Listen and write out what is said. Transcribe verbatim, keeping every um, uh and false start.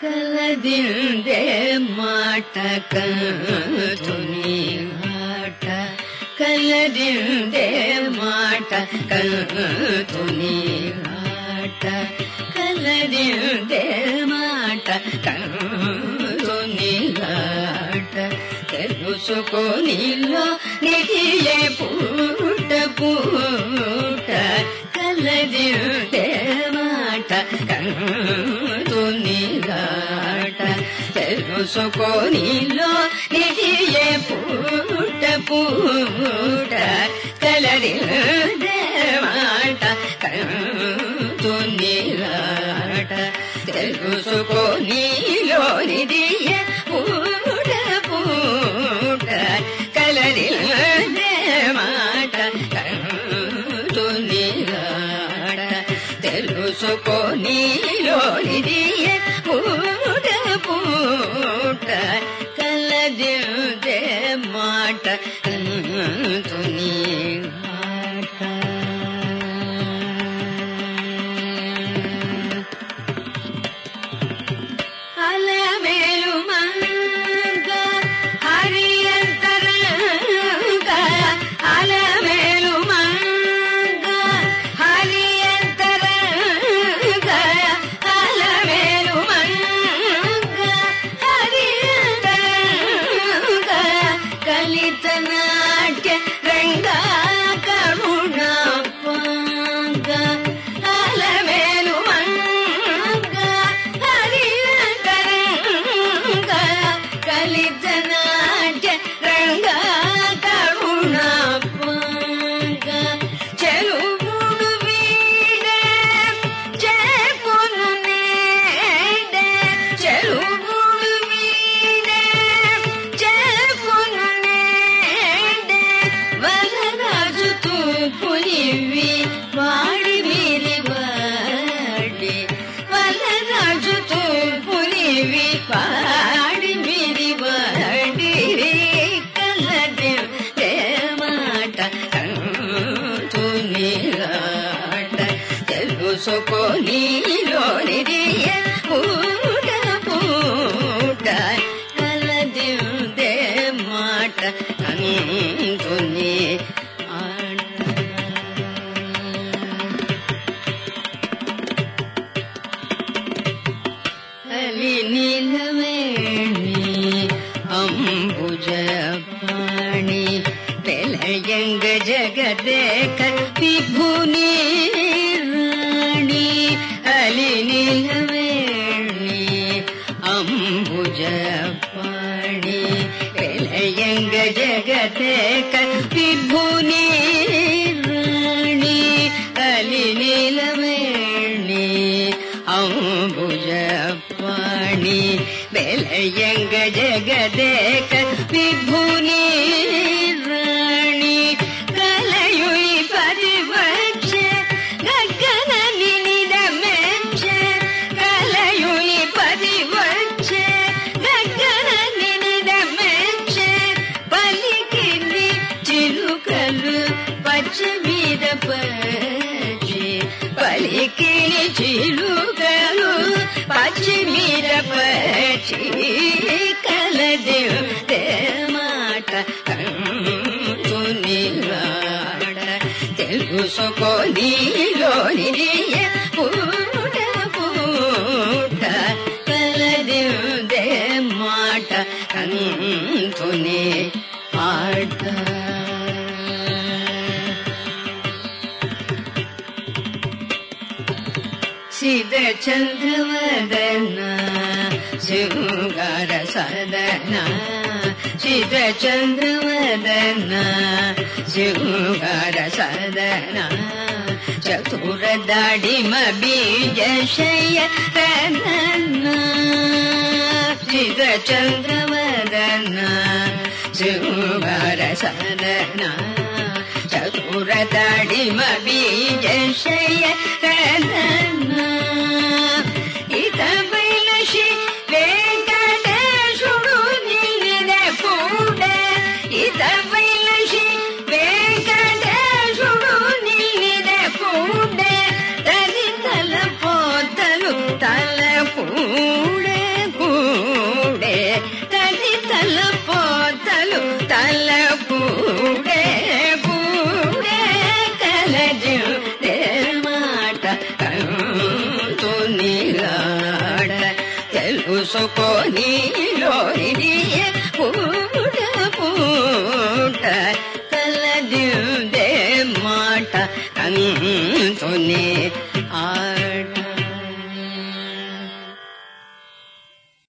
ಕಲದಿಂದೆ ಮಾಟ ಕಂತುನಿ ಆಟ ಕಲದಿಂದೆ ಮಾಟ ಕಂತುನಿ ಆಟ ಕಲದಿಂದೆ ಮಾಟ ಕಂತುನಿ ಆಟ తెలుసుకొనిలో నిధియే పూట పూట కలదిందే మాట కంతునిగాట తెలుసుకొనిలో నిధియే పూట పూట కలదిందే మాట కంతునిగాట తెలుసుకొనిలో నిధియే పూట పూట కలదిందే మాట కంతునిగాట తెలుసుకొనిలో నిధియే పూట పూట కలదిందే మాట కంతునిగాట అలమేలు మంగ హరియంతరంగ అలమేలు మంగ హరియంతరంగ అలమేలు మంగ హరియంతరంగ కలిత నాట్య రంగ కరుణ పంగ అలమేలు మంగ హరియంతరంగ కలిత నాట్య రంగ కరుణ పంగ చెలుముడు వీడే చేకును నేడే చెలుముడు వీడే చేకును నేడే వలరాజు తూపునివి వాడి మీరి వాడి వలరాజు తూపునివి వాడి మీరి వాడి కలదిందే మాట కంతునిగాట తెలుసుకొనిలో నిధియే పూట పూట కలదిందే మాట కంతుని ఆట అలి నీలవేణి అంబుజపాణి వెలయంగ జగదేక విభుని రాణి అలి నీలవేణి అంబుజపాణి వెలయంగ జగదేక విభుని రాణి అలి నీలవేణి అంబుజపాణి వెలయంగ జగదేక విభుని రాణి కలయుయి పరివచ్చే గగన నినిద మెచ్చే కలయుయి పరివచ్చే గగన నినిద మెచ్చే పలికిని చిలుకలు పచ్చ మీద పచ్చి పలికిని చిలుకలు పచ్చి మీద పచ్చి కలదిందే మాట కంతునిగాట తెలుసుకొనిలో నిధియే పూట పూట కలదిందే మాట కంతుని ఆట సిద చంద్రవదన శృంగార సదన సిద చంద్రవదన శృంగార సదన చతుర దాడిమ బీజ శయన సిద చంద్రవదన శృంగార సదన చతుర దాడిమ బీజ శయన ఇత బైలశి వెంకటేశుడు నిలిద పూడ ఇత బైలశి వెంకటేశుడు నిలిద పూడ తల్లి తల పోతలు తల పూడే ఉసుకొని పూట పూట కలదిదే మాట కంతునే ఆట